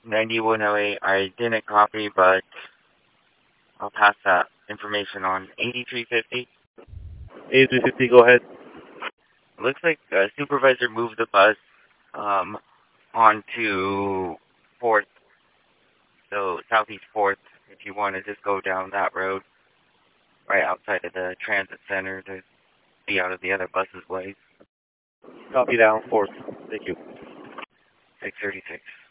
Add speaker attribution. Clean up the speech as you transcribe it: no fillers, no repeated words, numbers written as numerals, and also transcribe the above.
Speaker 1: 9108, I didn't copy, but I'll pass that information on. 8350.
Speaker 2: 8350, go ahead.
Speaker 1: Looks like a supervisor moved the bus onto 4th, so Southeast 4th, if you want to just go down that road, right outside of the transit center to be out of the other bus's way.
Speaker 2: Copy down, 4th. Thank you.
Speaker 1: 636.